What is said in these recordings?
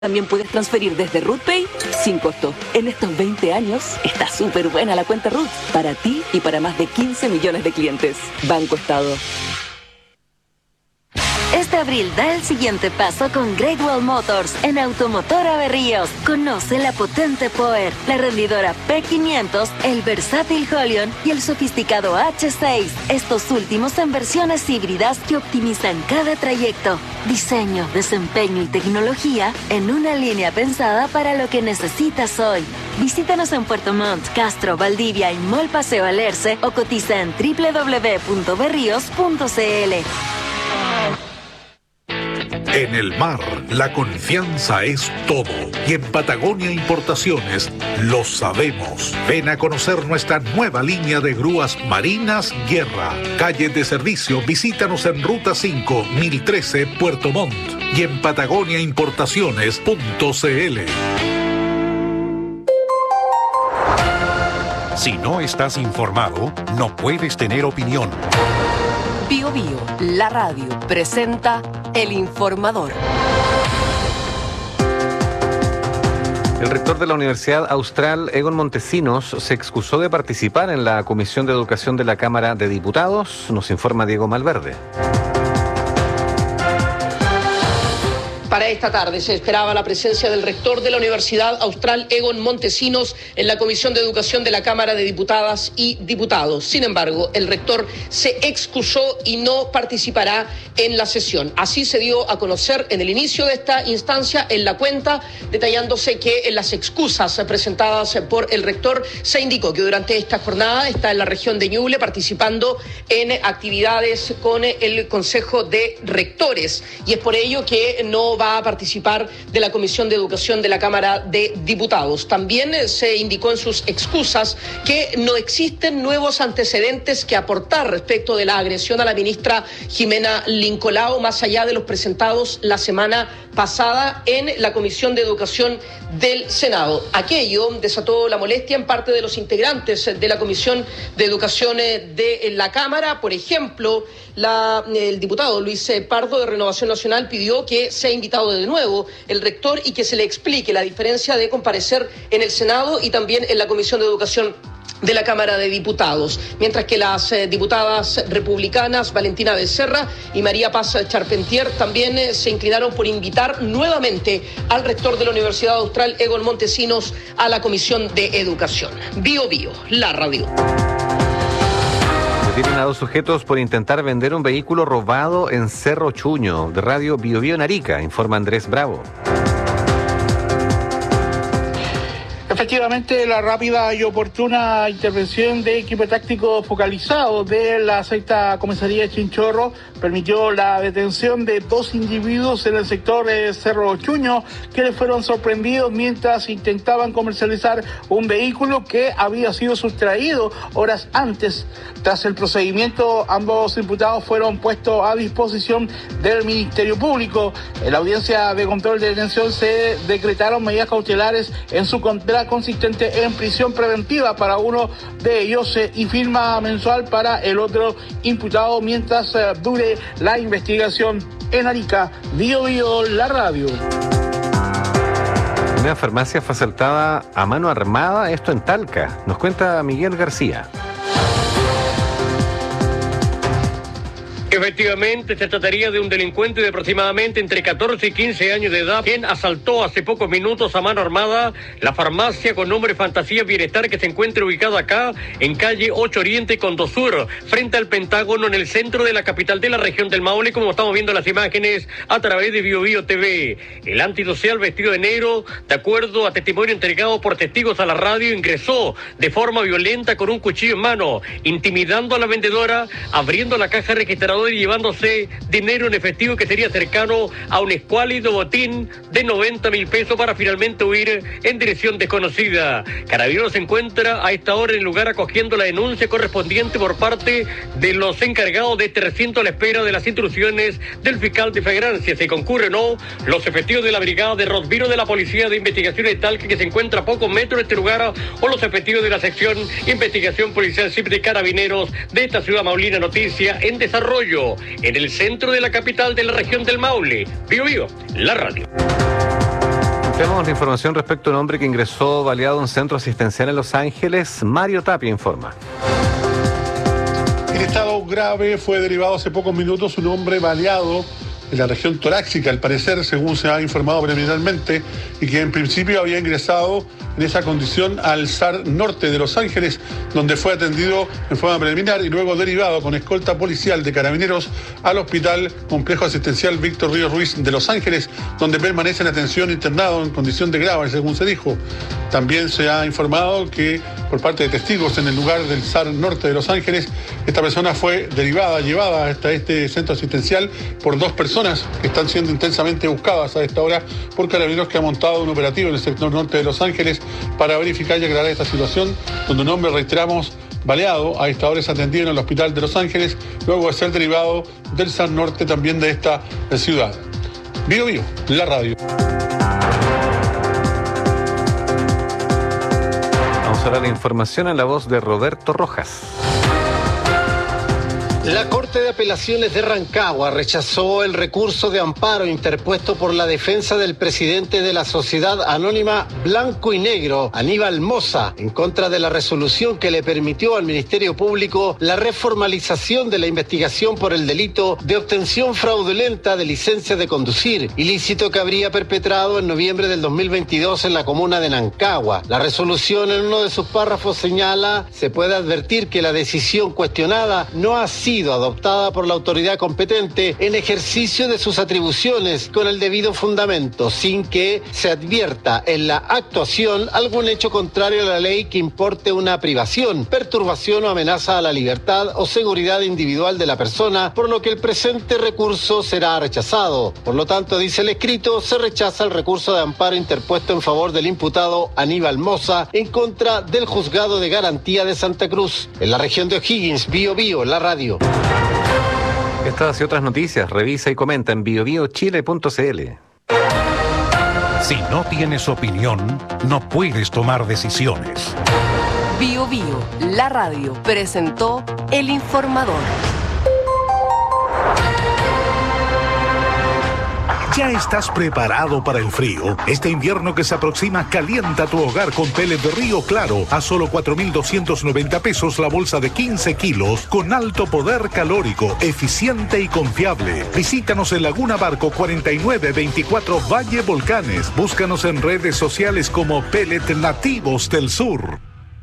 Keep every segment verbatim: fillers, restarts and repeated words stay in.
También puedes transferir desde RUTPay sin costo. En estos veinte años está súper buena la cuenta RUT para ti y para más de quince millones de clientes. Banco Estado. Este abril da el siguiente paso con Great Wall Motors en Automotora Berríos. Conoce la potente Power, la rendidora P quinientos, el versátil Holion y el sofisticado H seis. Estos últimos en versiones híbridas que optimizan cada trayecto. Diseño, desempeño y tecnología en una línea pensada para lo que necesitas hoy. Visítanos en Puerto Montt, Castro, Valdivia y Mall Paseo Alerce o cotiza en doble u doble u doble u punto berríos punto c l. En el mar, la confianza es todo. Y en Patagonia Importaciones lo sabemos. Ven a conocer nuestra nueva línea de grúas marinas Guerra. Calle de servicio, visítanos en Ruta cinco, mil trece, Puerto Montt. Y en patagonia importaciones punto c l. Si no estás informado, no puedes tener opinión. Bio Bio, la radio, presenta El Informador. El rector de la Universidad Austral, Egon Montesinos, se excusó de participar en la Comisión de Educación de la Cámara de Diputados. Nos informa Diego Malverde. Para esta tarde se esperaba la presencia del rector de la Universidad Austral, Egon Montesinos, en la Comisión de Educación de la Cámara de Diputadas y Diputados. Sin embargo, el rector se excusó y no participará en la sesión. Así se dio a conocer en el inicio de esta instancia en la cuenta, detallándose que en las excusas presentadas por el rector se indicó que durante esta jornada está en la región de Ñuble participando en actividades con el Consejo de Rectores, y es por ello que no va a participar de la Comisión de Educación de la Cámara de Diputados. También se indicó en sus excusas que no existen nuevos antecedentes que aportar respecto de la agresión a la ministra Jimena Lincolao, más allá de los presentados la semana pasada en la Comisión de Educación del Senado. Aquello desató la molestia en parte de los integrantes de la Comisión de Educación de la Cámara. Por ejemplo, la, el diputado Luis Pardo de Renovación Nacional pidió que sea invitado de nuevo el rector y que se le explique la diferencia de comparecer en el Senado y también en la Comisión de Educación de la Cámara de Diputados, mientras que las eh, diputadas republicanas Valentina Becerra y María Paz Charpentier también eh, se inclinaron por invitar nuevamente al rector de la Universidad Austral, Egon Montesinos, a la Comisión de Educación. Bio Bio, la radio. Detienen a dos sujetos por intentar vender un vehículo robado en Cerro Chuño, de Radio Bio Bio en Arica, informa Andrés Bravo. Efectivamente, la rápida y oportuna intervención de equipo táctico focalizado de la sexta comisaría de Chinchorro permitió la detención de dos individuos en el sector de Cerro Chuño, que les fueron sorprendidos mientras intentaban comercializar un vehículo que había sido sustraído horas antes. Tras el procedimiento, ambos imputados fueron puestos a disposición del Ministerio Público. En la audiencia de control de detención se decretaron medidas cautelares en su contra, consistente en prisión preventiva para uno de ellos eh, y firma mensual para el otro imputado mientras eh, dure la investigación. En Arica, Bio Bio, la radio. Una farmacia fue asaltada a mano armada, esto en Talca. Nos cuenta Miguel García. Efectivamente, se trataría de un delincuente de aproximadamente entre catorce y quince años de edad, quien asaltó hace pocos minutos a mano armada la farmacia con nombre Fantasía Bienestar, que se encuentra ubicada acá en calle ocho Oriente Condo Sur, frente al Pentágono, en el centro de la capital de la región del Maule, como estamos viendo las imágenes a través de Bio Bio T V. El antisocial vestido de negro, de acuerdo a testimonio entregado por testigos a la radio, ingresó de forma violenta con un cuchillo en mano, intimidando a la vendedora, abriendo la caja registradora y llevándose dinero en efectivo que sería cercano a un escuálido botín de noventa mil pesos para finalmente huir en dirección desconocida. Carabineros se encuentra a esta hora en el lugar acogiendo la denuncia correspondiente por parte de los encargados de este recinto a la espera de las instrucciones del fiscal de flagrancia. Si concurre o no, los efectivos de la brigada de Rosviro de la Policía de Investigaciones de Talca, que se encuentra a pocos metros de este lugar, o los efectivos de la sección Investigación Policial C I P de Carabineros de esta ciudad maulina. Noticia en desarrollo en el centro de la capital de la región del Maule. Bio Bio, la radio. Tenemos la información respecto a un hombre que ingresó baleado a un centro asistencial en Los Ángeles. Mario Tapia informa. En estado grave fue derivado hace pocos minutos un hombre baleado en la región torácica, al parecer, según se ha informado preliminarmente, y que en principio había ingresado en esa condición al S A R Norte de Los Ángeles, donde fue atendido en forma preliminar y luego derivado con escolta policial de carabineros al Hospital Complejo Asistencial Víctor Ríos Ruiz de Los Ángeles, donde permanece en atención internado en condición de grave, según se dijo. También se ha informado que por parte de testigos en el lugar del S A R Norte de Los Ángeles, esta persona fue derivada, llevada hasta este centro asistencial por dos personas que están siendo intensamente buscadas a esta hora por carabineros, que ha montado un operativo en el sector norte de Los Ángeles para verificar y aclarar esta situación, donde un hombre, reiteramos, baleado a esta hora es atendido en el hospital de Los Ángeles, luego de ser derivado del S A R Norte también de esta ciudad. Bio Bio, la radio. Vamos a dar la información en la voz de Roberto Rojas. La Corte de Apelaciones de Rancagua rechazó el recurso de amparo interpuesto por la defensa del presidente de la Sociedad Anónima Blanco y Negro, Aníbal Mosa, en contra de la resolución que le permitió al Ministerio Público la reformalización de la investigación por el delito de obtención fraudulenta de licencia de conducir, ilícito que habría perpetrado en noviembre del dos mil veintidós en la comuna de Nancagua. La resolución, en uno de sus párrafos, señala: se puede advertir que la decisión cuestionada no ha sido adoptada por la autoridad competente en ejercicio de sus atribuciones con el debido fundamento, sin que se advierta en la actuación algún hecho contrario a la ley que importe una privación, perturbación o amenaza a la libertad o seguridad individual de la persona, por lo que el presente recurso será rechazado. Por lo tanto, dice el escrito, se rechaza el recurso de amparo interpuesto en favor del imputado Aníbal Mosa en contra del Juzgado de Garantía de Santa Cruz. En la región de O'Higgins, Bio Bio, la radio. Estas y otras noticias, revisa y comenta en bio bio chile punto c l. Si no tienes opinión, no puedes tomar decisiones. Bio Bio, la radio, presentó El Informador. ¿Ya estás preparado para el frío? Este invierno que se aproxima, calienta tu hogar con pellet de Río Claro a solo cuatro mil doscientos noventa pesos la bolsa de quince kilos, con alto poder calórico, eficiente y confiable. Visítanos en Laguna Barco cuarenta y nueve veinticuatro Valle Volcanes. Búscanos en redes sociales como Pellet Nativos del Sur.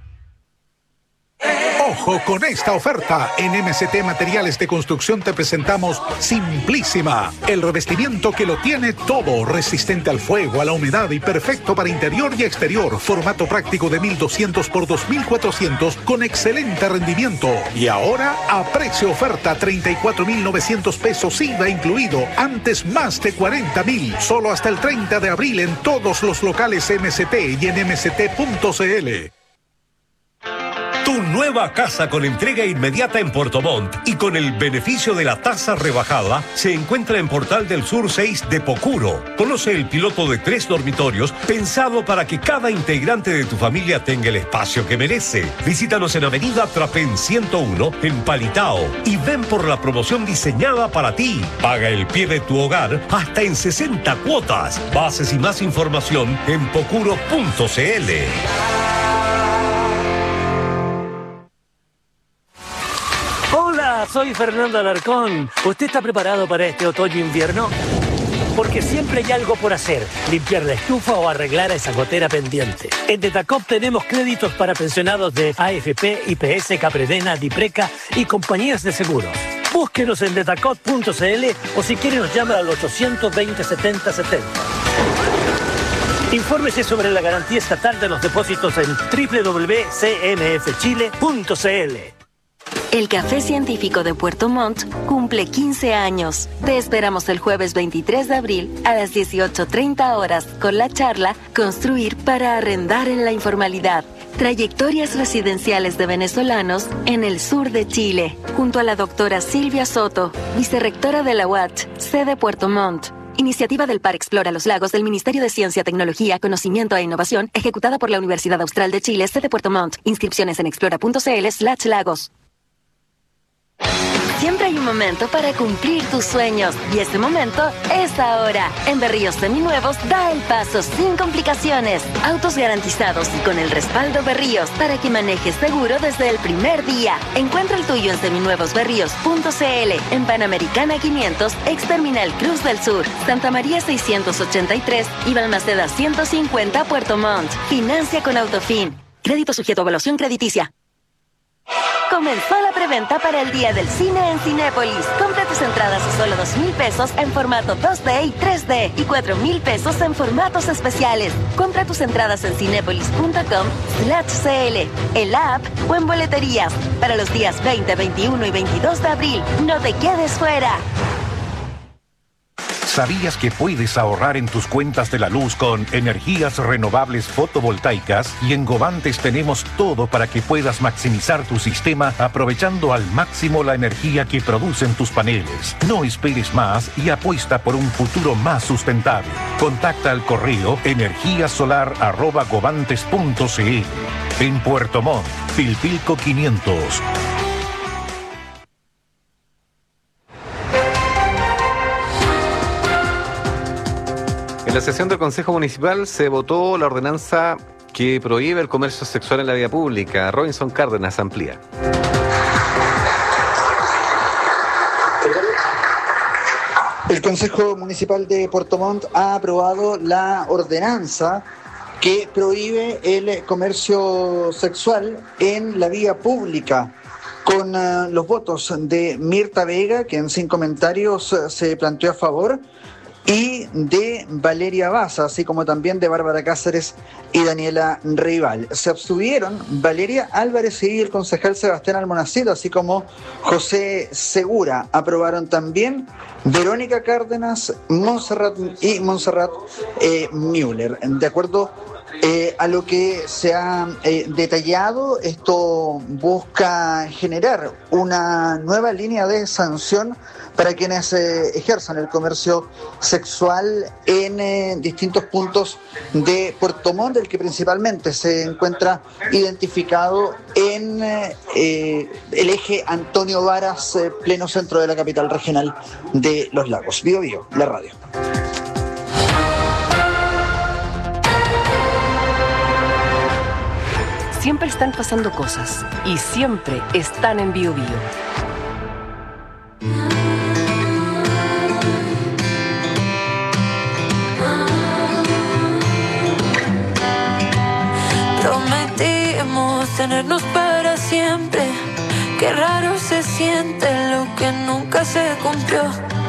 Ojo con esta oferta. En M C T Materiales de Construcción te presentamos Simplísima, el revestimiento que lo tiene todo, resistente al fuego, a la humedad y perfecto para interior y exterior. Formato práctico de mil doscientos por dos mil cuatrocientos con excelente rendimiento. Y ahora a precio oferta, treinta y cuatro mil novecientos pesos I V A incluido. Antes más de cuarenta mil. Solo hasta el treinta de abril en todos los locales M C T y en m c t punto c l. Tu nueva casa con entrega inmediata en Puerto Montt y con el beneficio de la tasa rebajada se encuentra en Portal del Sur seis de Pocuro. Conoce el piloto de tres dormitorios pensado para que cada integrante de tu familia tenga el espacio que merece. Visítanos en Avenida Trapén ciento uno en Palitao y ven por la promoción diseñada para ti. Paga el pie de tu hogar hasta en sesenta cuotas. Bases y más información en pocuro punto c l. Hola, soy Fernando Alarcón. ¿Usted está preparado para este otoño-invierno? Porque siempre hay algo por hacer, limpiar la estufa o arreglar esa gotera pendiente. En Detacop tenemos créditos para pensionados de A F P, I P S, Capredena, Dipreca y compañías de seguros. Búsquenos en detacop punto c l o si quiere nos llama al ochocientos veinte setenta setenta. Infórmese sobre la garantía estatal de los depósitos en doble u doble u doble u punto c m f chile punto c l. El Café Científico de Puerto Montt cumple quince años. Te esperamos el jueves veintitrés de abril a las dieciocho treinta horas con la charla Construir para arrendar en la informalidad. Trayectorias residenciales de venezolanos en el sur de Chile, junto a la doctora Silvia Soto, vicerrectora de la U A T, sede Puerto Montt. Iniciativa del Par Explora los Lagos del Ministerio de Ciencia, Tecnología, Conocimiento e Innovación, ejecutada por la Universidad Austral de Chile, sede Puerto Montt. Inscripciones en explora punto c l slash lagos. Siempre hay un momento para cumplir tus sueños y ese momento es ahora. En Berríos Seminuevos, da el paso sin complicaciones. Autos garantizados y con el respaldo Berríos para que manejes seguro desde el primer día. Encuentra el tuyo en seminuevos berríos punto c l, en Panamericana quinientos, ex Terminal Cruz del Sur, Santa María seiscientos ochenta y tres y Balmaceda ciento cincuenta, Puerto Montt. Financia con Autofin. Crédito sujeto a evaluación crediticia. Comenzó la preventa para el Día del Cine en Cinépolis. Compra tus entradas a solo dos mil pesos en formato dos D y tres D y cuatro mil pesos en formatos especiales. Compra tus entradas en cinépolis punto com slash c l, en la app o en boleterías. Para los días veinte, veintiuno y veintidós de abril. No te quedes fuera. ¿Sabías que puedes ahorrar en tus cuentas de la luz con energías renovables fotovoltaicas? Y en Govantes tenemos todo para que puedas maximizar tu sistema aprovechando al máximo la energía que producen tus paneles. No esperes más y apuesta por un futuro más sustentable. Contacta al correo energiasolar arroba govantes punto c l. En Puerto Montt, Pilpilco quinientos. En la sesión del Consejo Municipal se votó la ordenanza que prohíbe el comercio sexual en la vía pública. Robinson Cárdenas amplía. El Consejo Municipal de Puerto Montt ha aprobado la ordenanza que prohíbe el comercio sexual en la vía pública, con uh, los votos de Mirta Vega, quien sin comentarios uh, se planteó a favor, y de Valeria Baza, así como también de Bárbara Cáceres y Daniela Rival. Se abstuvieron Valeria Álvarez y el concejal Sebastián Almonacid, así como José Segura. Aprobaron también Verónica Cárdenas, Montserrat y Montserrat eh, Müller. De acuerdo eh, a lo que se ha eh, detallado, esto busca generar una nueva línea de sanción para quienes eh, ejerzan el comercio sexual en eh, distintos puntos de Puerto Montt, el que principalmente se encuentra identificado en eh, el eje Antonio Varas, eh, pleno centro de la capital regional de Los Lagos. Bio Bio, la radio. Siempre están pasando cosas y siempre están en Bio Bio. Tenernos para siempre, qué raro se siente lo que nunca se cumplió.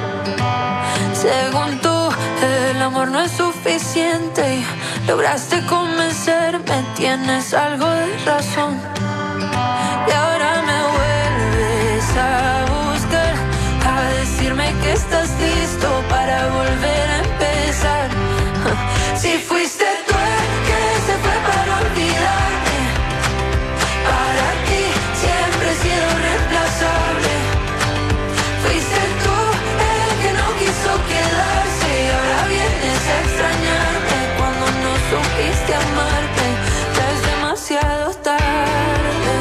Según tú, el amor no es suficiente y lograste convencerme, tienes algo de razón. Y ahora me vuelves a buscar, a decirme que estás listo para volver a empezar. Si fuiste tú el que se fue para olvidar, siempre he sido reemplazable. Fuiste tú el que no quiso quedarse y ahora vienes a extrañarme cuando no supiste amarme. Ya es demasiado tarde.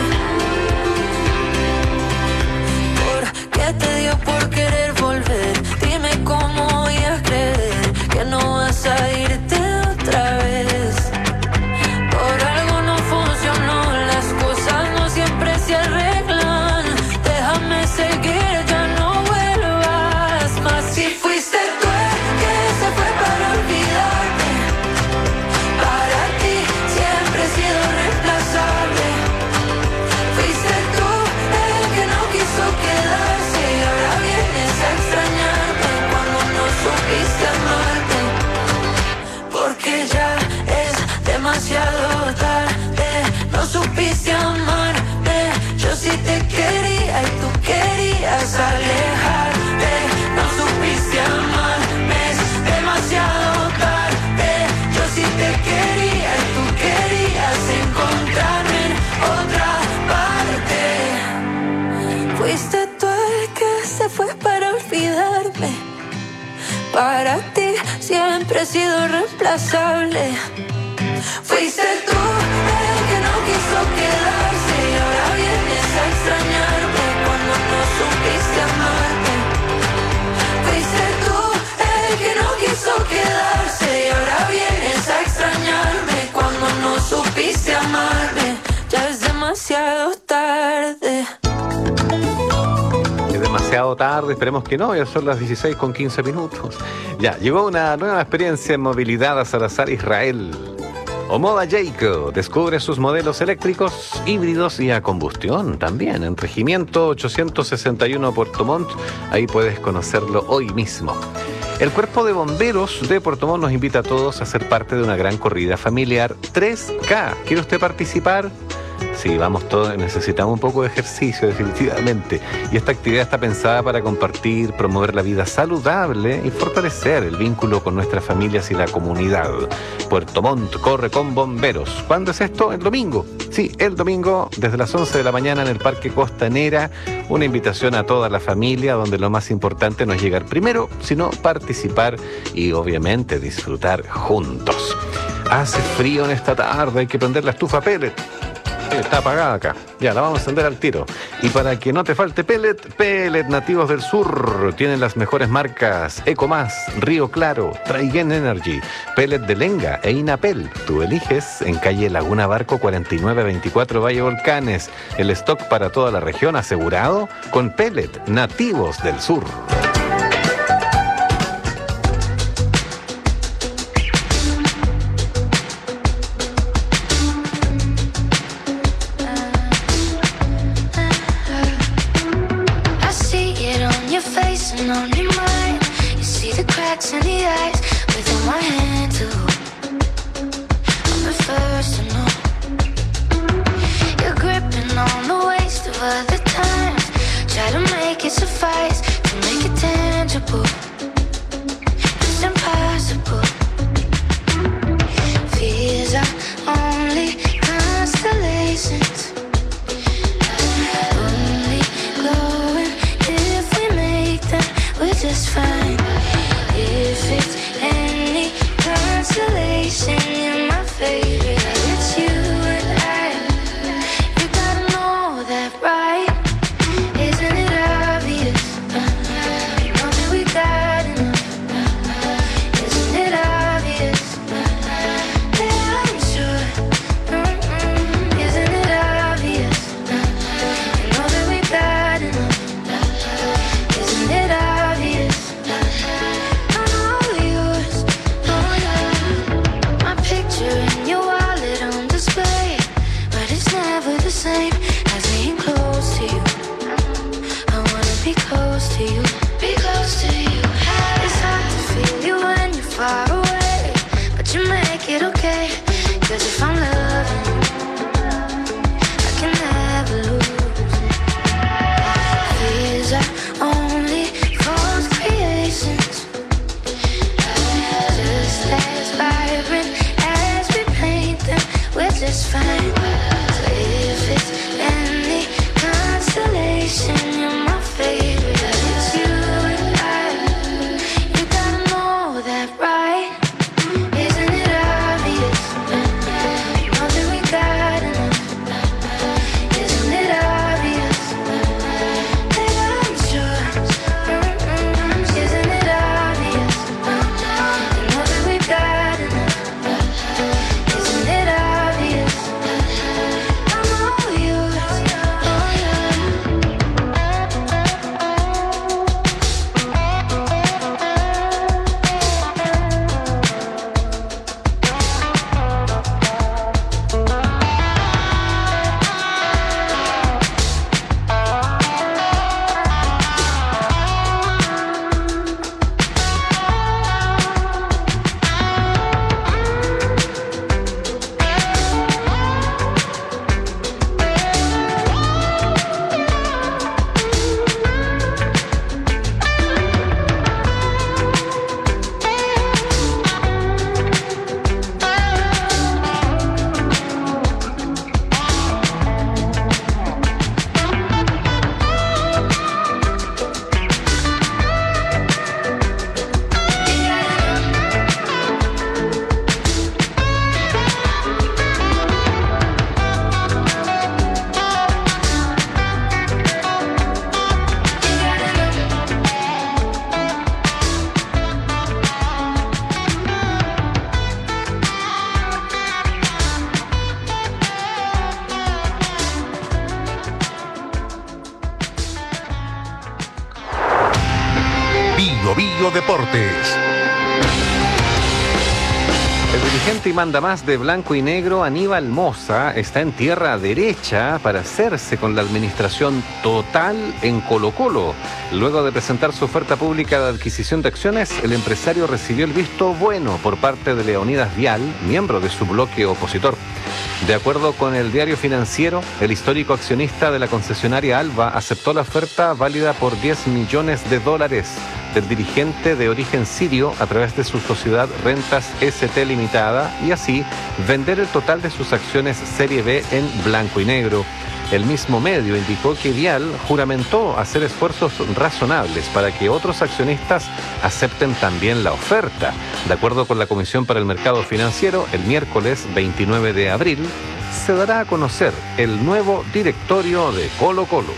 ¿Por qué te dio por querer volver? Dime cómo voy a creer que no vas a irte otra vez. Por algo no funcionó, las cosas no siempre se arreglan. Déjame seguir, ya no vuelvas más. Si fuiste tú el que se fue para olvidarme, para ti siempre he sido reemplazable. Fuiste tú el que no quiso quedarse y ahora vienes a extrañarme cuando no supiste amarme. Porque ya es demasiado tarde, no supiste amarme. Yo sí te quería y tú querías alejarte. No supiste amarme, es demasiado tarde. Yo sí te quería y tú querías encontrarme en otra parte. Fuiste tú el que se fue para olvidarme. Para ti siempre he sido reemplazable. Fuiste tú el que no quiso quedarse y ahora vienes a extrañarme cuando no supiste amarme. Fuiste tú el que no quiso quedarse y ahora vienes a extrañarme cuando no supiste amarme. Ya es demasiado tarde. Es demasiado tarde, esperemos que no, ya son las dieciséis con quince minutos. Ya, llegó una nueva experiencia en movilidad a Salazar, Israel. Omoda Jayco descubre sus modelos eléctricos, híbridos y a combustión también en Regimiento ochocientos sesenta y uno Puerto Montt. Ahí puedes conocerlo hoy mismo. El Cuerpo de Bomberos de Puerto Montt nos invita a todos a ser parte de una gran corrida familiar tres K. ¿Quiere usted participar? Sí, vamos todos, necesitamos un poco de ejercicio definitivamente. Y esta actividad está pensada para compartir, promover la vida saludable y fortalecer el vínculo con nuestras familias y la comunidad. Puerto Montt corre con bomberos. ¿Cuándo es esto? El domingo. Sí, el domingo desde las once de la mañana en el Parque Costanera. Una invitación a toda la familia donde lo más importante no es llegar primero, sino participar y obviamente disfrutar juntos. Hace frío en esta tarde, hay que prender la estufa pellet. Está apagada acá. Ya, la vamos a encender al tiro. Y para que no te falte pellet, Pellet Nativos del Sur. Tienen las mejores marcas Ecomás, Río Claro, Traigen Energy, Pellet de Lenga e Inapel. Tú eliges en calle Laguna Barco cuarenta y nueve veinticuatro Valle Volcanes. El stock para toda la región asegurado con Pellet Nativos del Sur. Radio Deportes. El dirigente y mandamás de blanco y negro, Aníbal Mosa, está en tierra derecha para hacerse con la administración total en Colo-Colo. Luego de presentar su oferta pública de adquisición de acciones, el empresario recibió el visto bueno por parte de Leonidas Vial, miembro de su bloque opositor. De acuerdo con el Diario Financiero, el histórico accionista de la concesionaria Alba aceptó la oferta válida por diez millones de dólares del dirigente de origen sirio a través de su sociedad Rentas S T Limitada y así vender el total de sus acciones Serie B en blanco y negro. El mismo medio indicó que Vial juramentó hacer esfuerzos razonables para que otros accionistas acepten también la oferta. De acuerdo con la Comisión para el Mercado Financiero, el miércoles veintinueve de abril se dará a conocer el nuevo directorio de Colo-Colo.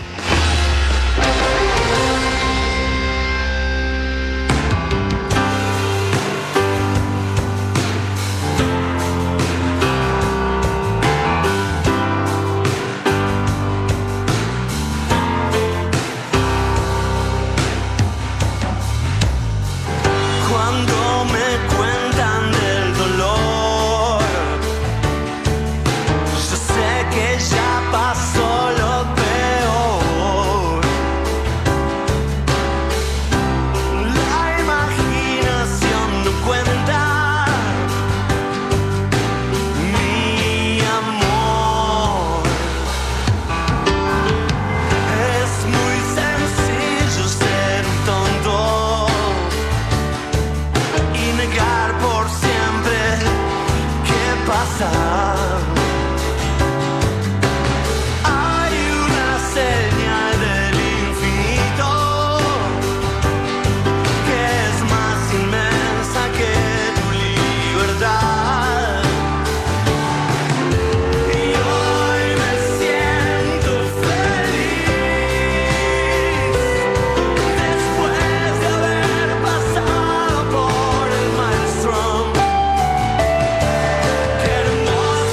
Hermoso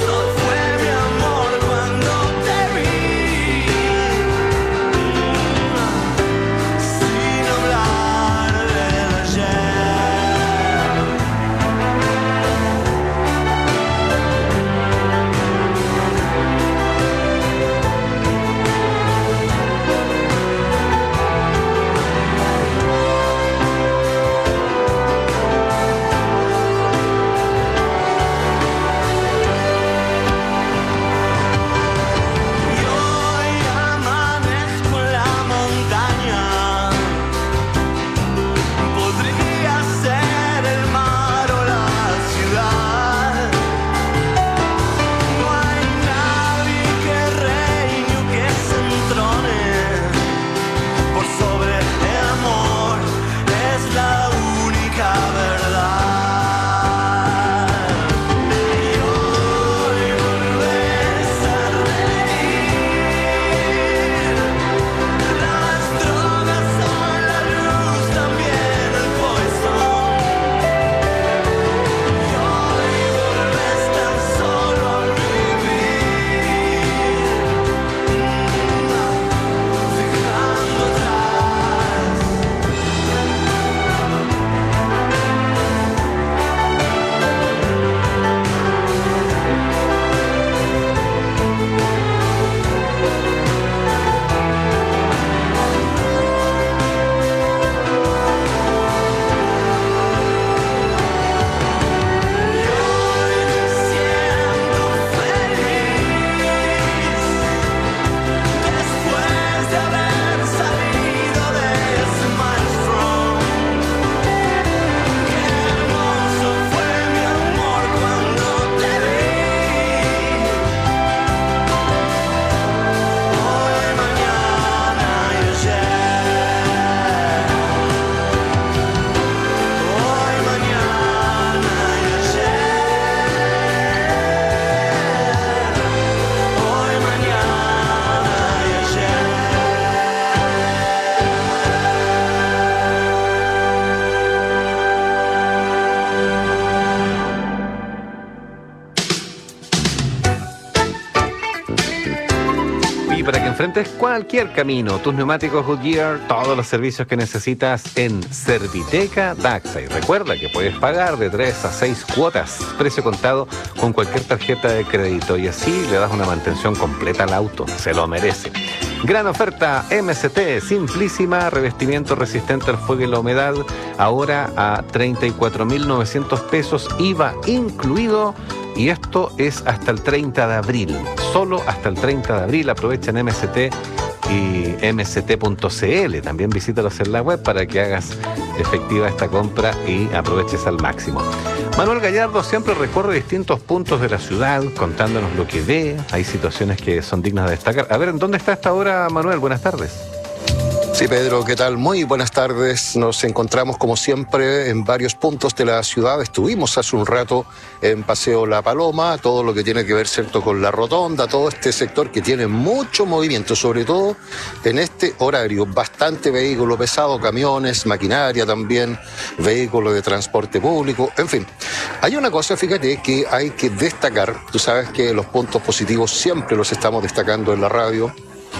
Oye, para que enfrentes cualquier camino, tus neumáticos Goodyear, todos los servicios que necesitas en Serviteca Daxa. Y recuerda que puedes pagar de tres a seis cuotas, precio contado con cualquier tarjeta de crédito. Y así le das una mantención completa al auto. Se lo merece. Gran oferta M S T, simplísima, revestimiento resistente al fuego y la humedad, ahora a treinta y cuatro mil novecientos pesos, I V A incluido, y esto es hasta el treinta de abril, solo hasta el treinta de abril. Aprovecha en M S T y M S T punto C L, también visítalos en la web para que hagas efectiva esta compra y aproveches al máximo. Manuel Gallardo siempre recorre distintos puntos de la ciudad contándonos lo que ve. Hay situaciones que son dignas de destacar. A ver, ¿en dónde está esta hora, Manuel? Buenas tardes. Sí, Pedro, ¿qué tal? Muy buenas tardes. Nos encontramos, como siempre, en varios puntos de la ciudad. Estuvimos hace un rato en Paseo La Paloma, todo lo que tiene que ver, ¿cierto?, con la Rotonda, todo este sector que tiene mucho movimiento, sobre todo en este horario. Bastante vehículo pesado, camiones, maquinaria también, vehículos de transporte público, en fin. Hay una cosa, fíjate, que hay que destacar. Tú sabes que los puntos positivos siempre los estamos destacando en la radio.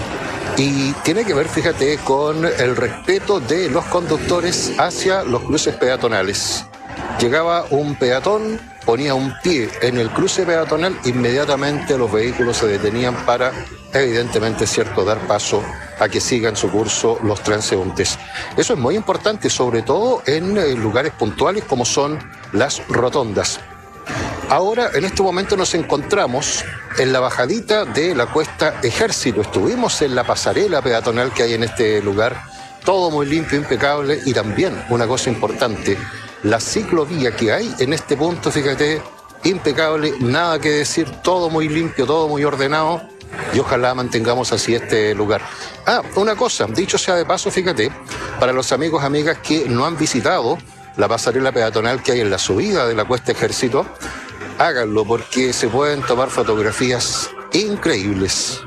Y tiene que ver, fíjate, con el respeto de los conductores hacia los cruces peatonales. Llegaba un peatón, ponía un pie en el cruce peatonal, inmediatamente los vehículos se detenían para, evidentemente, cierto, dar paso a que sigan su curso los transeúntes. Eso es muy importante, sobre todo en lugares puntuales como son las rotondas. Ahora, en este momento nos encontramos en la bajadita de la Cuesta Ejército. Estuvimos en la pasarela peatonal que hay en este lugar. Todo muy limpio, impecable. Y también, una cosa importante, la ciclovía que hay en este punto, fíjate, impecable, nada que decir, todo muy limpio, todo muy ordenado. Y ojalá mantengamos así este lugar. Ah, una cosa, dicho sea de paso, fíjate, para los amigos, amigas que no han visitado la pasarela peatonal que hay en la subida de la Cuesta Ejército, háganlo porque se pueden tomar fotografías increíbles.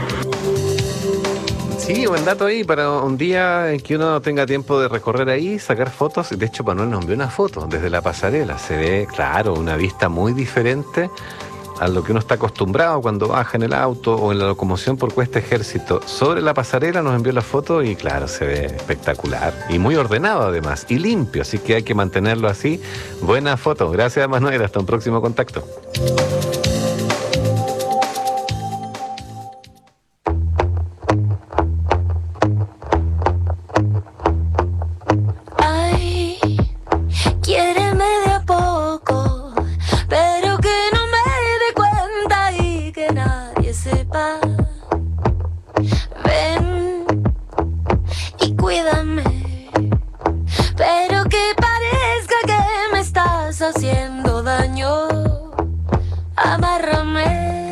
Sí, buen dato ahí para un día en que uno tenga tiempo de recorrer ahí, sacar fotos. De hecho, Manuel nos envió una foto desde la pasarela. Se ve, claro, una vista muy diferente a lo que uno está acostumbrado cuando baja en el auto o en la locomoción por Cuesta Ejército. Sobre la pasarela nos envió la foto y claro, se ve espectacular y muy ordenado además y limpio, así que hay que mantenerlo así. Buena foto, gracias Manuel, hasta un próximo contacto. Ay, quiéreme de a poco, pero que no que nadie sepa. Ven y cuídame, pero que parezca que me estás haciendo daño. Amárrame.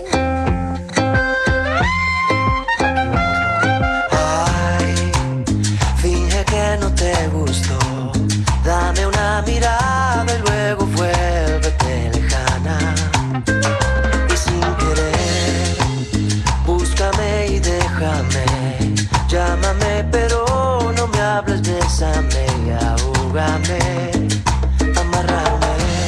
Ay, finge que no te gustó. Dame una mirada y luego vuélvete lejana. Y déjame, llámame, pero no me hables, bésame y ahógame, amárrame.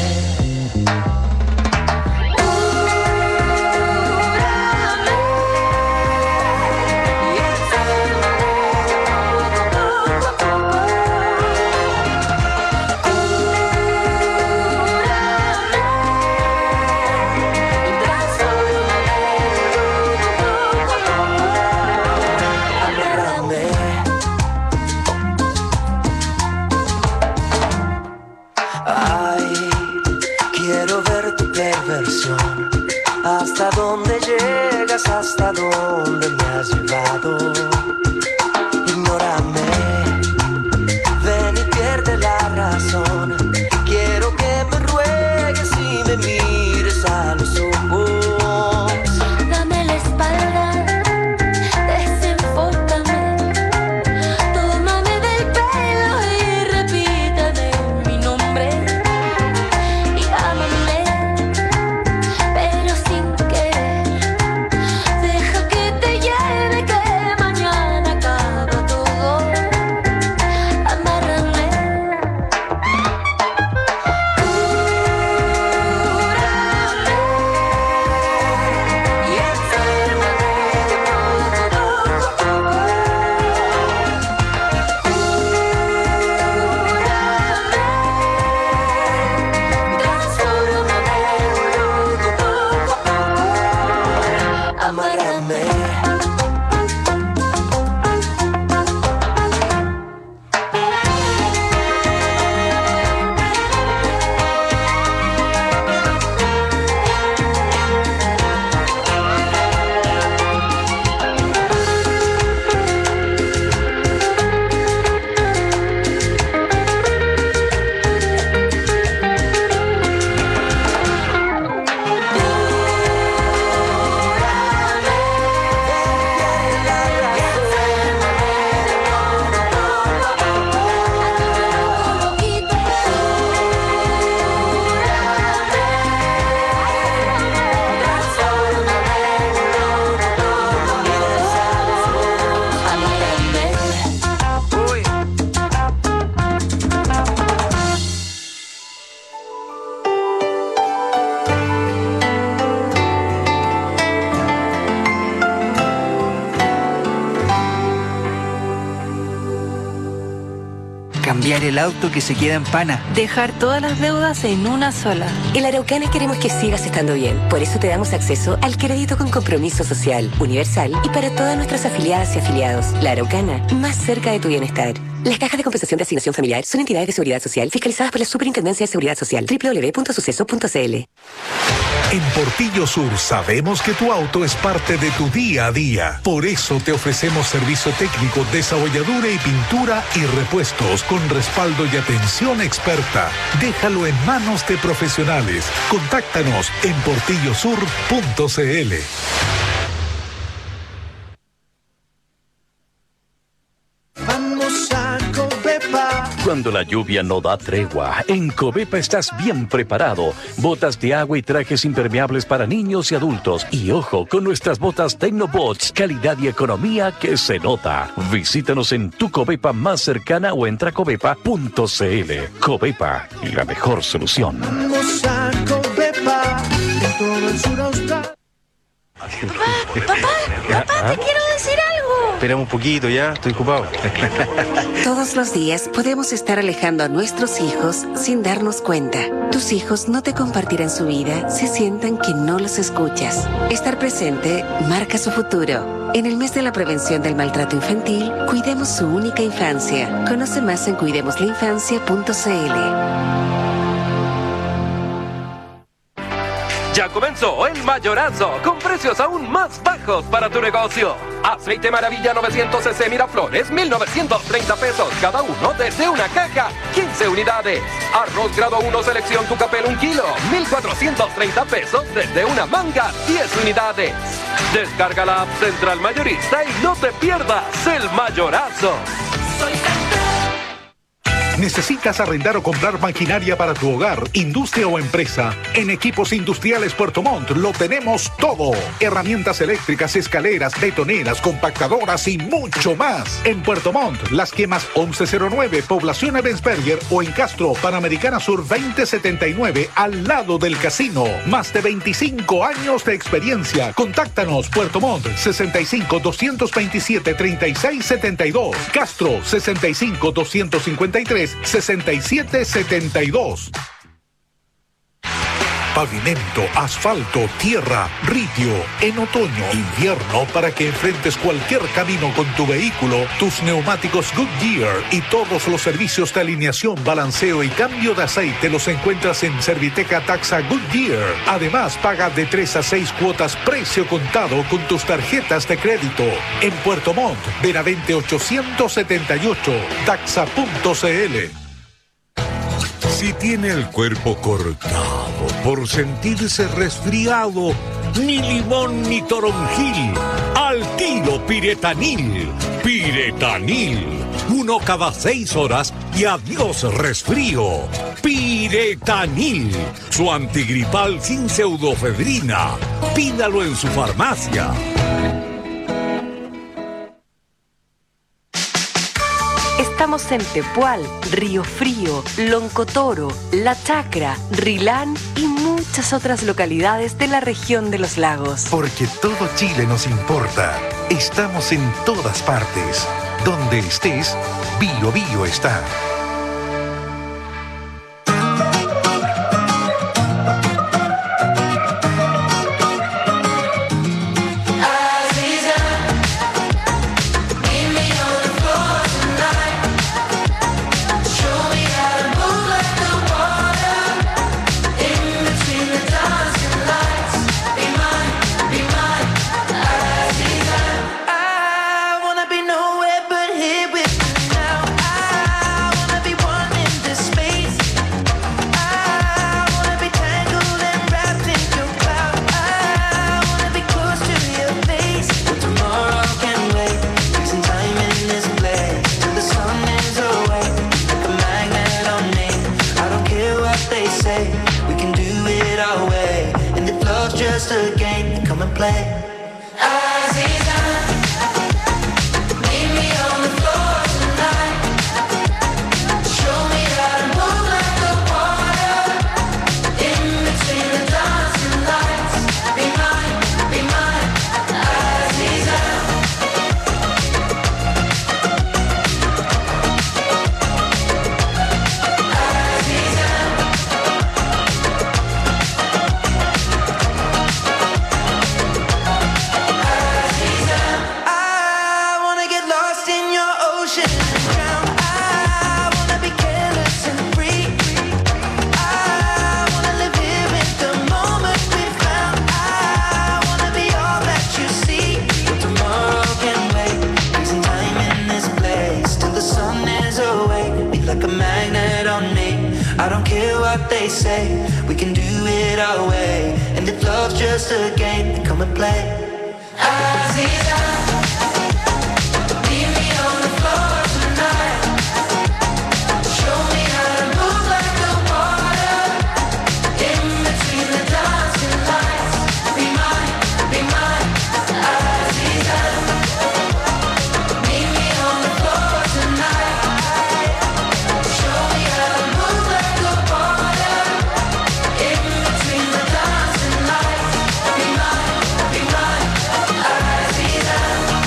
¿Hasta dónde llegas? ¿Hasta dónde me has llevado? Ignórame, ven y pierde la razón. Quiero que me ruegues y me mires a los ojos. Dame la espalda, desenfócame, tómame del pelo y repítame mi nombre. Y ámame, pero sin querer. Deja que te lleve, que mañana acaba todo. Amárrame. cambiar el auto que se queda en pana. Dejar todas las deudas en una sola. En la Araucana queremos que sigas estando bien. Por eso te damos acceso al crédito con compromiso social, universal y para todas nuestras afiliadas y afiliados. La Araucana, más cerca de tu bienestar. Las cajas de compensación de asignación familiar son entidades de seguridad social fiscalizadas por la Superintendencia de Seguridad Social. doble u doble u doble u punto suceso punto c l. En Portillo Sur sabemos que tu auto es parte de tu día a día. Por eso te ofrecemos servicio técnico, desabolladura y pintura y repuestos con respaldo y atención experta. Déjalo en manos de profesionales. Contáctanos en portillo sur punto c l. Vamos a Covepa. Cuando la lluvia no da tregua, en Covepa estás bien preparado. Botas de agua y trajes impermeables para niños y adultos. Y ojo, con nuestras botas Tecnobots, calidad y economía que se nota. Visítanos en tu Covepa más cercana o entra a covepa punto c l. Covepa, la mejor solución. Vamos a Covepa. En todo el sur austral. Papá, papá, papá, te quiero decir algo. Esperamos un poquito ya, estoy ocupado. Todos los días podemos estar alejando a nuestros hijos sin darnos cuenta. Tus hijos no te compartirán su vida si sienten que no los escuchas. Estar presente marca su futuro. En el mes de la prevención del maltrato infantil, cuidemos su única infancia. Conoce más en cuidemos la infancia punto c l. Ya comenzó el mayorazo, con precios aún más bajos para tu negocio. Aceite Maravilla novecientos cc Miraflores, mil novecientos treinta pesos cada uno desde una caja, quince unidades. Arroz grado uno selección Tucapel un kilo, mil cuatrocientos treinta pesos desde una manga, diez unidades. Descarga la app Central Mayorista y no te pierdas el mayorazo. ¿Necesitas arrendar o comprar maquinaria para tu hogar, industria o empresa? En Equipos Industriales Puerto Montt lo tenemos todo. Herramientas eléctricas, escaleras, betoneras, compactadoras y mucho más. En Puerto Montt, Las Quemas once cero nueve, Población Ebensberger o en Castro, Panamericana Sur veinte setenta y nueve, al lado del casino. Más de veinticinco años de experiencia. Contáctanos Puerto Montt sesenta y cinco, doscientos veintisiete, treinta y seis setenta y dos. Castro sesenta y cinco, doscientos cincuenta y tres, sesenta y siete setenta y dos. Pavimento, asfalto, tierra, ripio. En otoño, invierno, para que enfrentes cualquier camino con tu vehículo, tus neumáticos Goodyear y todos los servicios de alineación, balanceo y cambio de aceite los encuentras en Serviteca Taxa Goodyear. Además, paga de tres a seis cuotas precio contado con tus tarjetas de crédito. En Puerto Montt, Benavente ochocientos setenta y ocho, taxa punto c l. Si tiene el cuerpo cortado por sentirse resfriado, ni limón ni toronjil, al tiro Piretanil. Piretanil, uno cada seis horas y adiós resfrío. Piretanil, su antigripal sin pseudofedrina. Pídalo en su farmacia. Estamos en Tepual, Río Frío, Loncotoro, La Chacra, Rilán y muchas otras localidades de la región de los lagos. Porque todo Chile nos importa. Estamos en todas partes. Donde estés, Bio Bio está. love just a game? Come and play. Aziza, leave me on the floor tonight. Show me how to move like the water in between the dancing lights. Be mine, be mine, Aziza. Leave me on the floor tonight. Show me how to move like the water in between the dancing lights. Be mine, be mine, Aziza.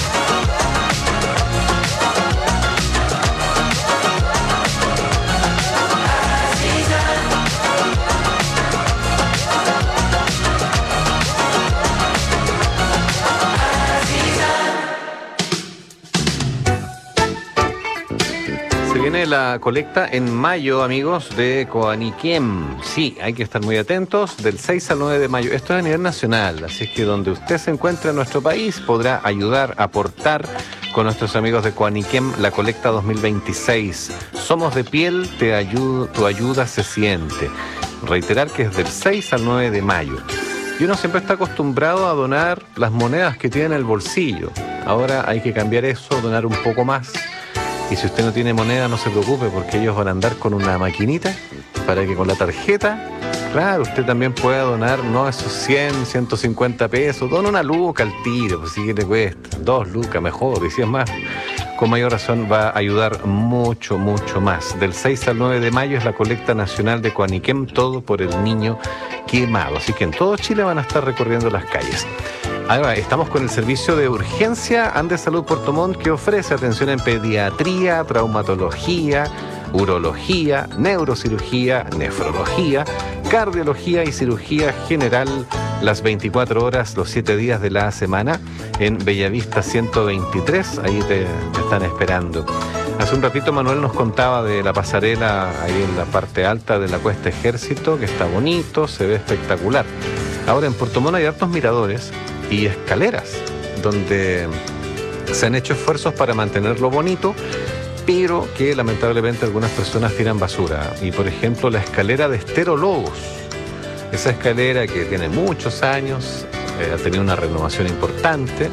Se viene la colecta en mayo, amigos, de Coaniquem. Sí, hay que estar muy atentos, del seis al nueve de mayo. Esto es a nivel nacional, así es que donde usted se encuentre en nuestro país podrá ayudar, aportar con nuestros amigos de Coaniquem la colecta dos mil veintiséis. Somos de piel, te ayudo, tu ayuda se siente. Reiterar que es del seis al nueve de mayo. Y uno siempre está acostumbrado a donar las monedas que tiene en el bolsillo. Ahora hay que cambiar eso, donar un poco más. Y si usted no tiene moneda, no se preocupe, porque ellos van a andar con una maquinita para que con la tarjeta, claro, usted también pueda donar, no esos cien, ciento cincuenta pesos, dona una luca al tiro, pues si que le cuesta, dos lucas mejor, y si es más, con mayor razón va a ayudar mucho, mucho más. Del seis al nueve de mayo es la colecta nacional de Coaniquem, todo por el niño quemado. Así que en todo Chile van a estar recorriendo las calles. Ahora, estamos con el servicio de urgencia Andes Salud Puerto Montt, que ofrece atención en pediatría, traumatología, urología, neurocirugía, nefrología, cardiología y cirugía general las veinticuatro horas, los siete días de la semana en Bellavista ciento veintitrés. Ahí te, te están esperando. Hace un ratito Manuel nos contaba de la pasarela ahí en la parte alta de la Cuesta Ejército, que está bonito, se ve espectacular. Ahora en Puerto Montt hay hartos miradores y escaleras donde se han hecho esfuerzos para mantenerlo bonito, pero que lamentablemente algunas personas tiran basura. Y por ejemplo la escalera de Estero Lobos, esa escalera que tiene muchos años, eh, ha tenido una renovación importante,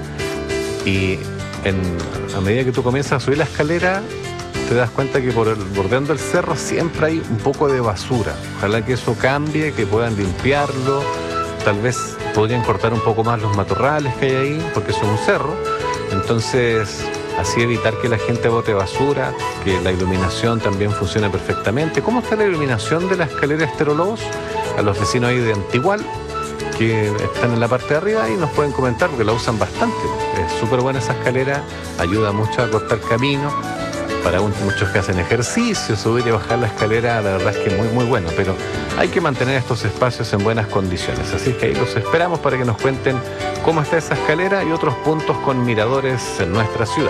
y en, a medida que tú comienzas a subir la escalera te das cuenta que por el, bordeando el cerro siempre hay un poco de basura. Ojalá que eso cambie, que puedan limpiarlo. Tal vez podrían cortar un poco más los matorrales que hay ahí, porque eso es un cerro. Entonces, así evitar que la gente bote basura, que la iluminación también funcione perfectamente. ¿Cómo está la iluminación de la escalera Estero Lobos? A los vecinos ahí de Antigual, que están en la parte de arriba, y nos pueden comentar, porque la usan bastante. Es súper buena esa escalera, ayuda mucho a cortar camino. Para muchos que hacen ejercicio, subir y bajar la escalera, la verdad es que es muy, muy bueno, pero hay que mantener estos espacios en buenas condiciones. Así que ahí los esperamos para que nos cuenten cómo está esa escalera y otros puntos con miradores en nuestra ciudad.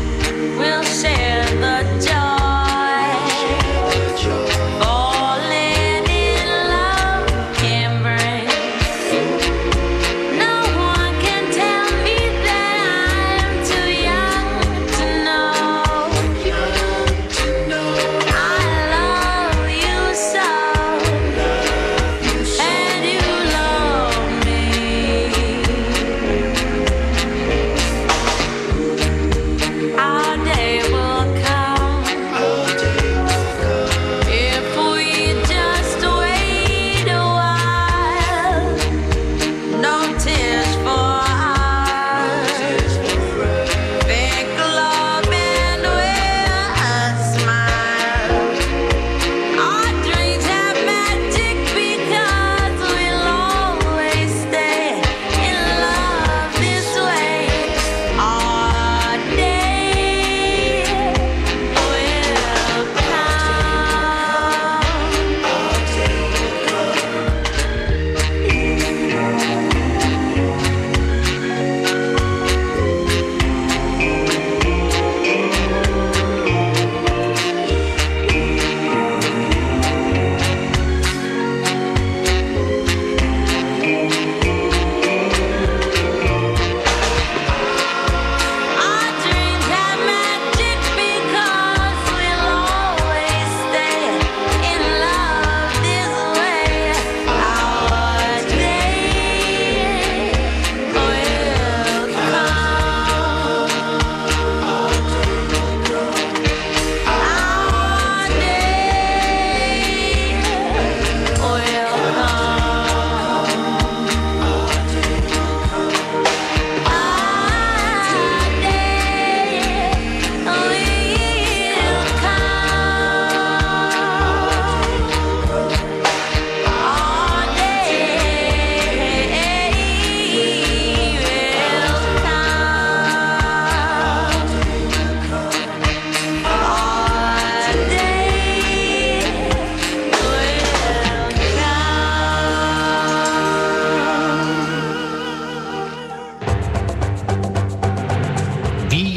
We'll share the joy, falling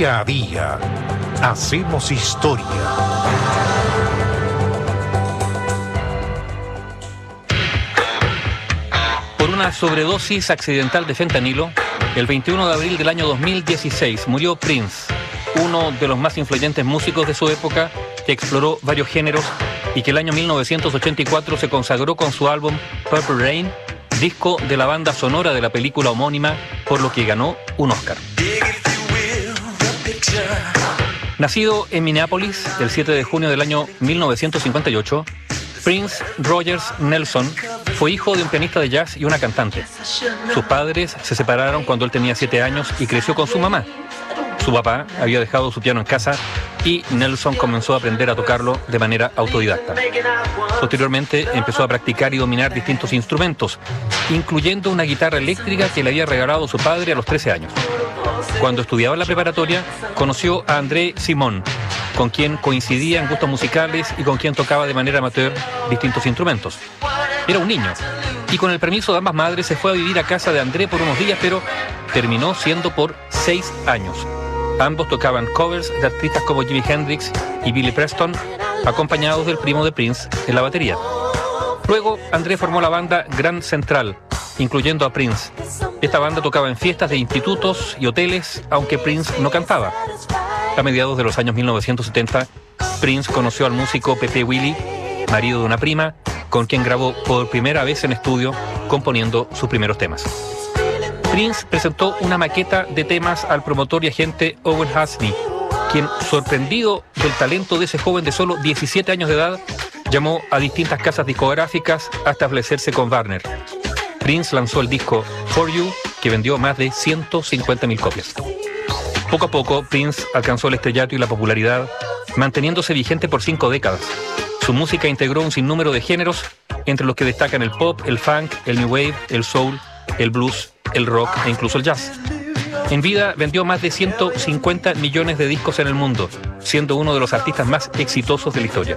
Día a día hacemos historia. Por una sobredosis accidental de fentanilo, el veintiuno de abril del año dos mil dieciséis murió Prince, uno de los más influyentes músicos de su época, que exploró varios géneros y que el año mil novecientos ochenta y cuatro se consagró con su álbum Purple Rain, disco de la banda sonora de la película homónima, por lo que ganó un Oscar. Nacido en Minneapolis el siete de junio del año mil novecientos cincuenta y ocho, Prince Rogers Nelson fue hijo de un pianista de jazz y una cantante. Sus padres se separaron cuando él tenía siete años y creció con su mamá. Su papá había dejado su piano en casa y Nelson comenzó a aprender a tocarlo de manera autodidacta. Posteriormente empezó a practicar y dominar distintos instrumentos, incluyendo una guitarra eléctrica que le había regalado su padre a los trece años. Cuando estudiaba en la preparatoria, conoció a André Simon, con quien coincidía en gustos musicales y con quien tocaba de manera amateur distintos instrumentos. Era un niño, y con el permiso de ambas madres se fue a vivir a casa de André por unos días, pero terminó siendo por seis años. Ambos tocaban covers de artistas como Jimi Hendrix y Billy Preston, acompañados del primo de Prince en la batería. Luego, André formó la banda Grand Central, incluyendo a Prince. Esta banda tocaba en fiestas de institutos y hoteles, aunque Prince no cantaba. A mediados de los años mil novecientos setenta, Prince conoció al músico Pepe Willy, marido de una prima, con quien grabó por primera vez en estudio, componiendo sus primeros temas. Prince presentó una maqueta de temas al promotor y agente Owen Hasney, quien, sorprendido del talento de ese joven de solo diecisiete años de edad, llamó a distintas casas discográficas hasta establecerse con Warner. Prince lanzó el disco For You, que vendió más de ciento cincuenta mil copias. Poco a poco, Prince alcanzó el estrellato y la popularidad, manteniéndose vigente por cinco décadas. Su música integró un sinnúmero de géneros, entre los que destacan el pop, el funk, el new wave, el soul, el blues, el rock e incluso el jazz. En vida vendió más de ciento cincuenta millones de discos en el mundo, siendo uno de los artistas más exitosos de la historia.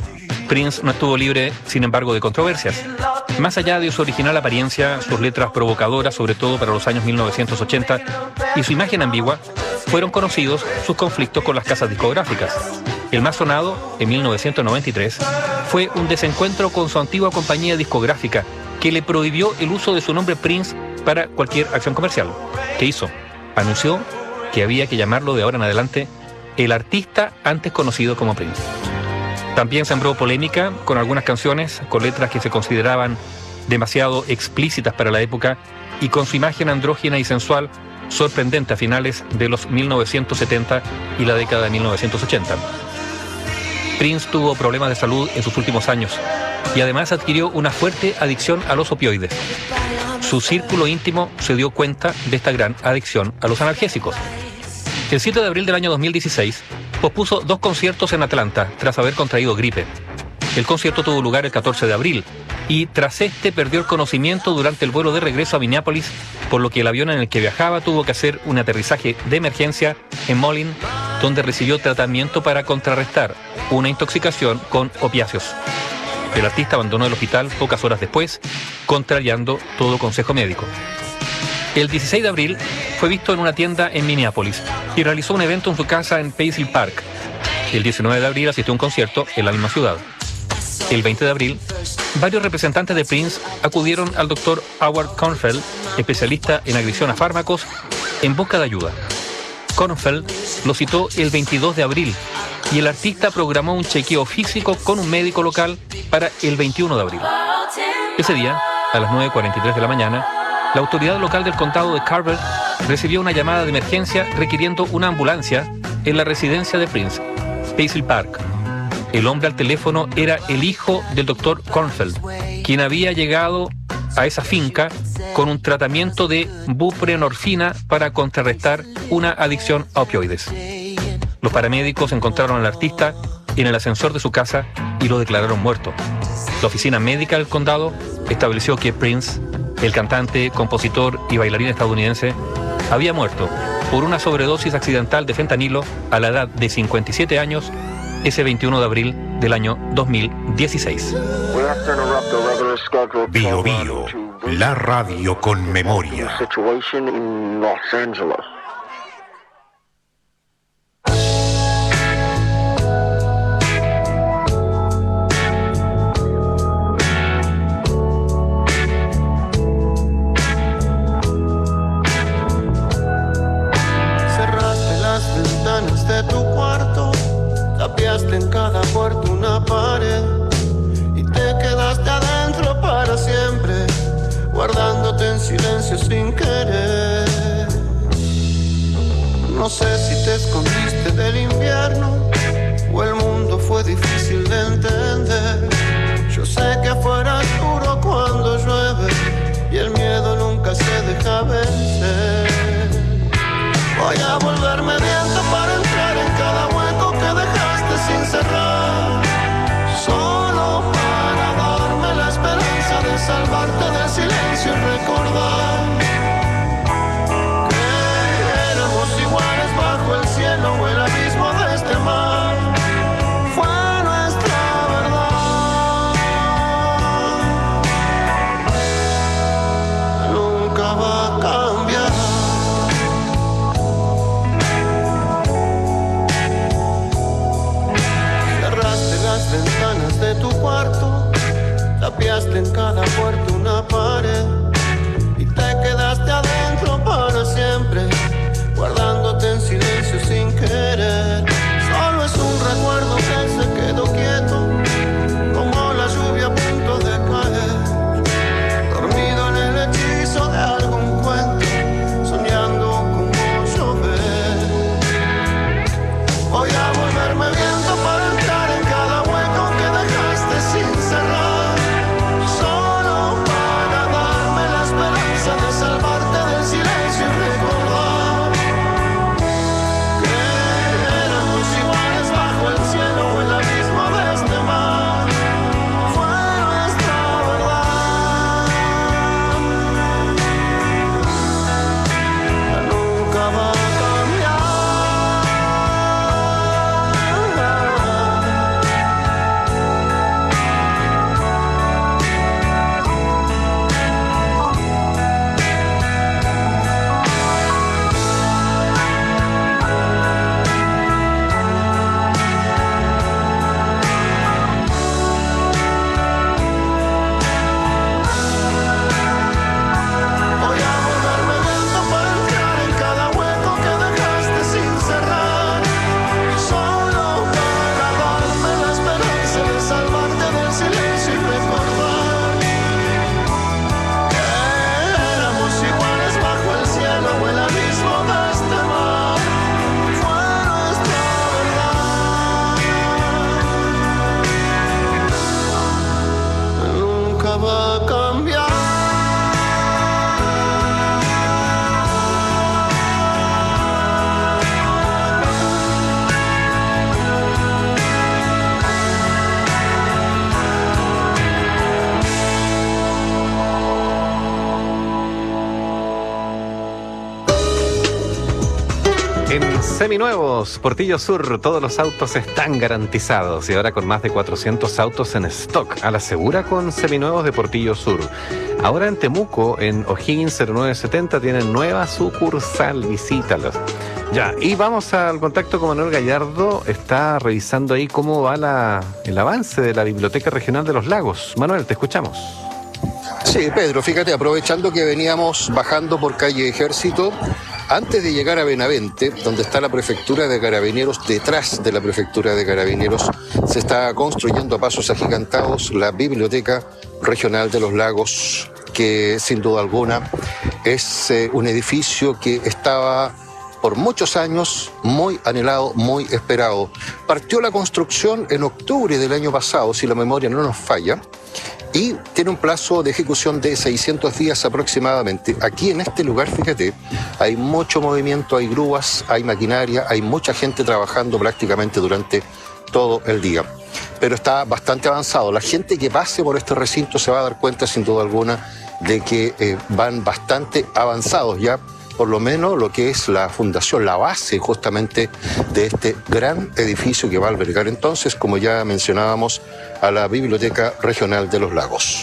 Prince no estuvo libre, sin embargo, de controversias. Más allá de su original apariencia, sus letras provocadoras, sobre todo para los años mil novecientos ochenta, y su imagen ambigua, fueron conocidos sus conflictos con las casas discográficas. El más sonado, en mil novecientos noventa y tres, fue un desencuentro con su antigua compañía discográfica, que le prohibió el uso de su nombre Prince para cualquier acción comercial. ¿Qué hizo? Anunció que había que llamarlo de ahora en adelante el artista antes conocido como Prince. También sembró polémica con algunas canciones con letras que se consideraban demasiado explícitas para la época y con su imagen andrógina y sensual sorprendente a finales de los mil novecientos setenta y la década de mil novecientos ochenta. Prince tuvo problemas de salud en sus últimos años y además adquirió una fuerte adicción a los opioides. Su círculo íntimo se dio cuenta de esta gran adicción a los analgésicos. El siete de abril del año dos mil dieciséis pospuso dos conciertos en Atlanta tras haber contraído gripe. El concierto tuvo lugar el catorce de abril y tras este perdió el conocimiento durante el vuelo de regreso a Minneapolis, por lo que el avión en el que viajaba tuvo que hacer un aterrizaje de emergencia en Moline, donde recibió tratamiento para contrarrestar una intoxicación con opiáceos. El artista abandonó el hospital pocas horas después, contrariando todo consejo médico. El dieciséis de abril fue visto en una tienda en Minneapolis y realizó un evento en su casa en Paisley Park. El diecinueve de abril asistió a un concierto en la misma ciudad. El veinte de abril, varios representantes de Prince acudieron al doctor Howard Kornfeld, especialista en agresión a fármacos, en busca de ayuda. Kornfeld lo citó el veintidós de abril y el artista programó un chequeo físico con un médico local para el veintiuno de abril. Ese día, a las nueve cuarenta y tres de la mañana, la autoridad local del condado de Carver recibió una llamada de emergencia requiriendo una ambulancia en la residencia de Prince, Paisley Park. El hombre al teléfono era el hijo del doctor Kornfeld, quien había llegado a esa finca con un tratamiento de buprenorfina para contrarrestar una adicción a opioides. Los paramédicos encontraron al artista en el ascensor de su casa y lo declararon muerto. La oficina médica del condado estableció que Prince, el cantante, compositor y bailarín estadounidense, había muerto por una sobredosis accidental de fentanilo a la edad de cincuenta y siete años ese veintiuno de abril del año dos mil dieciséis. Bio Bio, la radio con memoria. tapiaste en cada puerta una pared y te quedaste adentro para siempre, guardándote en silencio sin querer. No sé si te escondiste del invierno o el mundo fue difícil de entender. Yo sé que afuera es duro cuando llueve y el miedo nunca se deja vencer. Voy a volverme viento para entrar en cada hueco que dejaste sin cerrar, solo para darme la esperanza de salvarte del silencio y recordar que éramos iguales bajo el cielo o el abismo de este mar. Fue nuestra verdad, nunca va a cambiar. Las ventanas de tu cuarto, tapiaste en cada puerta una pared y te quedaste adentro para siempre, guardándote en silencio sin querer. Solo es un recuerdo que se quedó quieto, como la lluvia a punto de caer, dormido en el hechizo de algún cuento, soñando como llover. Voy a volverme viento para entrar en cada hueco que dejaste sin cerrar, solo para darme la esperanza de salvarte del silencio y recordar que éramos iguales bajo el cielo o el abismo de este mar. Fue nuestra verdad, nunca va a cambiar. Voy a volverme viento para entrar en cada hueco que dejaste sin cerrar, solo para darme la esperanza de salvarte del silencio y recordar que éramos iguales bajo el cielo o el abismo de este mar. Fue nuestra verdad, nunca va a cambiar. En Seminuevos, Portillo Sur, todos los autos están garantizados y ahora con más de cuatrocientos autos en stock. A la segura con Seminuevos de Portillo Sur. Ahora en Temuco, en O'Higgins cero nueve setenta, tienen nueva sucursal, visítalos. Ya, y vamos al contacto con Manuel Gallardo. Está revisando ahí cómo va la, el avance de la Biblioteca Regional de los Lagos. Manuel, te escuchamos. Sí, Pedro, fíjate, aprovechando que veníamos bajando por calle Ejército, antes de llegar a Benavente, donde está la prefectura de Carabineros, detrás de la prefectura de Carabineros, se está construyendo a pasos agigantados la Biblioteca Regional de los Lagos, que sin duda alguna es eh, un edificio que estaba por muchos años muy anhelado, muy esperado. Partió la construcción en octubre del año pasado, si la memoria no nos falla, y tiene un plazo de ejecución de seiscientos días aproximadamente. Aquí en este lugar, fíjate, hay mucho movimiento, hay grúas, hay maquinaria, hay mucha gente trabajando prácticamente durante todo el día. Pero está bastante avanzado. La gente que pase por este recinto se va a dar cuenta, sin duda alguna, de que eh, van bastante avanzados ya, por lo menos lo que es la fundación, la base justamente de este gran edificio que va a albergar entonces, como ya mencionábamos, a la Biblioteca Regional de los Lagos.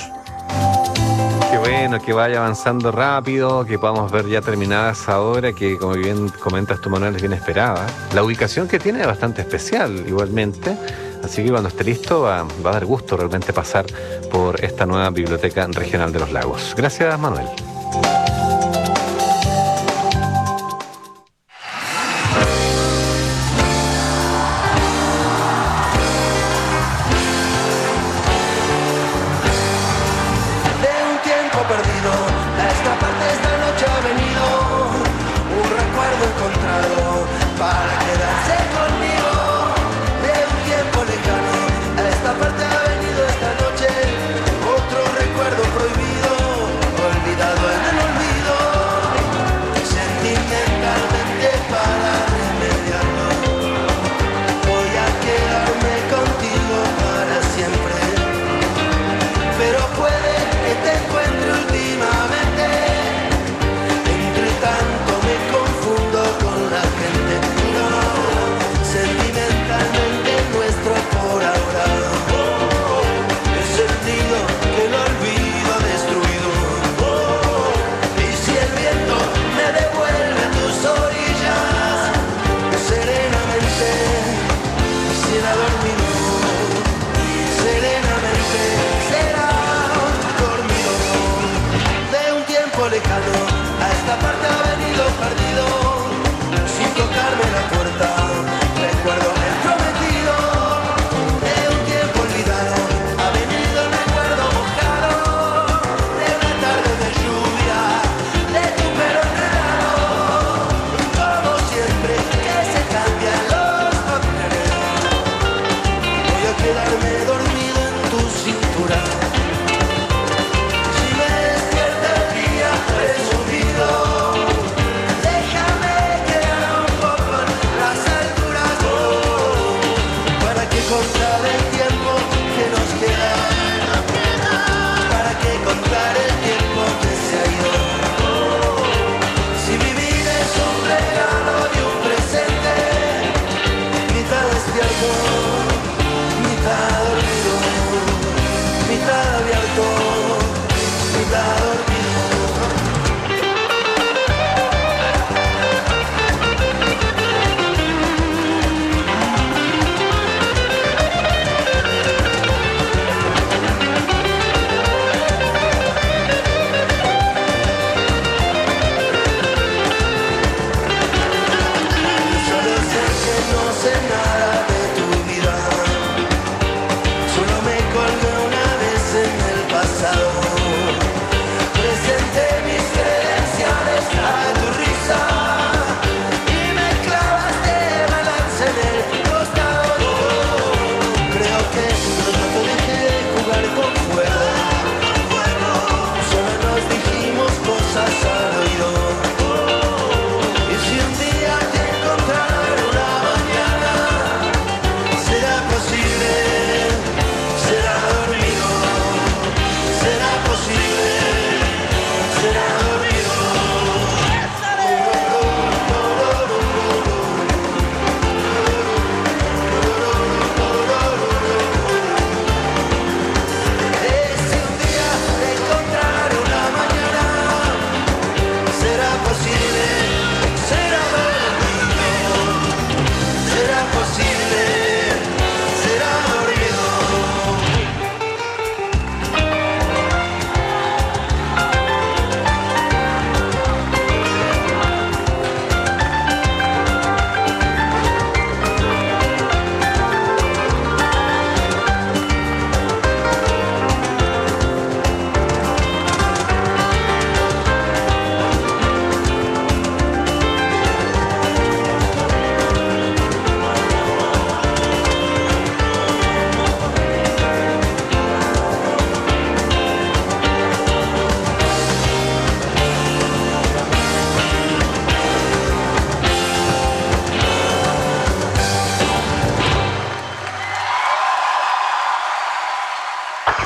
Qué bueno, que vaya avanzando rápido, que podamos ver ya terminada esa obra que, como bien comentas tú, Manuel, es bien esperada. La ubicación que tiene es bastante especial igualmente, así que cuando esté listo va, va a dar gusto realmente pasar por esta nueva Biblioteca Regional de los Lagos. Gracias, Manuel.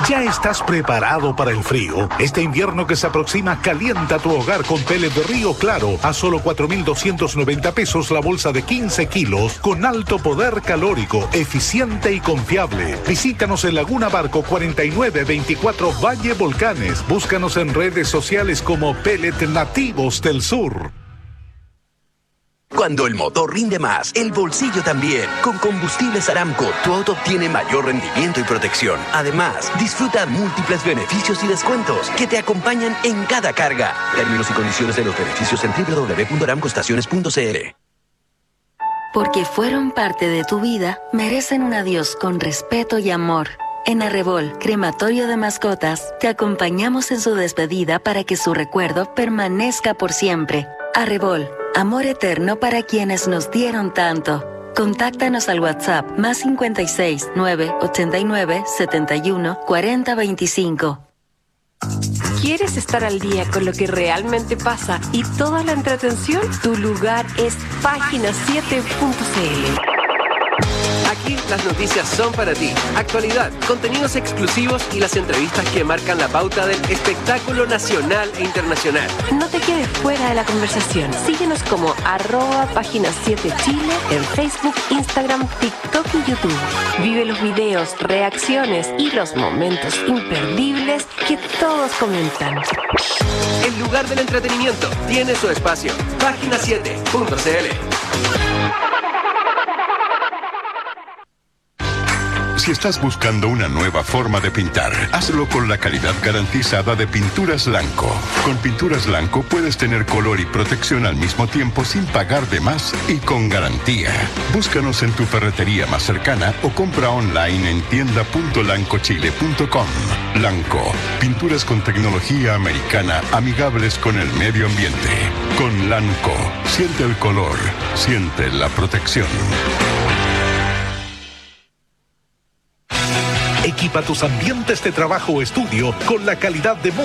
¿Ya estás preparado para el frío? Este invierno que se aproxima, calienta tu hogar con pellet de Río Claro a solo cuatro mil doscientos noventa pesos la bolsa de quince kilos con alto poder calórico, eficiente y confiable. Visítanos en Laguna Barco cuarenta y nueve veinticuatro Valle Volcanes. Búscanos en redes sociales como Pellet Nativos del Sur. Cuando el motor rinde más, el bolsillo también. Con Combustibles Aramco, tu auto obtiene mayor rendimiento y protección. Además, disfruta múltiples beneficios y descuentos que te acompañan en cada carga. Términos y condiciones de los beneficios en doble u doble u doble u punto aramco estaciones punto c l. Porque fueron parte de tu vida, merecen un adiós con respeto y amor. En Arrebol, Crematorio de Mascotas, te acompañamos en su despedida para que su recuerdo permanezca por siempre. Arrebol, amor eterno para quienes nos dieron tanto. Contáctanos al WhatsApp más cincuenta y seis, nueve, ochenta y nueve, setenta y uno, cuarenta, veinticinco. ¿Quieres estar al día con lo que realmente pasa y toda la entretención? Tu lugar es página siete punto c l. Aquí las noticias son para ti. Actualidad, contenidos exclusivos y las entrevistas que marcan la pauta del espectáculo nacional e internacional. No te quedes fuera de la conversación. Síguenos como arroba página siete Chile en Facebook, Instagram, TikTok y YouTube. Vive los videos, reacciones y los momentos imperdibles que todos comentan. El lugar del entretenimiento tiene su espacio. página siete punto c l. Si estás buscando una nueva forma de pintar, hazlo con la calidad garantizada de Pinturas Lanco. Con Pinturas Lanco puedes tener color y protección al mismo tiempo sin pagar de más y con garantía. Búscanos en tu ferretería más cercana o compra online en tienda punto lancochile punto com. Lanco, pinturas con tecnología americana amigables con el medio ambiente. Con Lanco, siente el color, siente la protección. Equipa tus ambientes de trabajo o estudio con la calidad de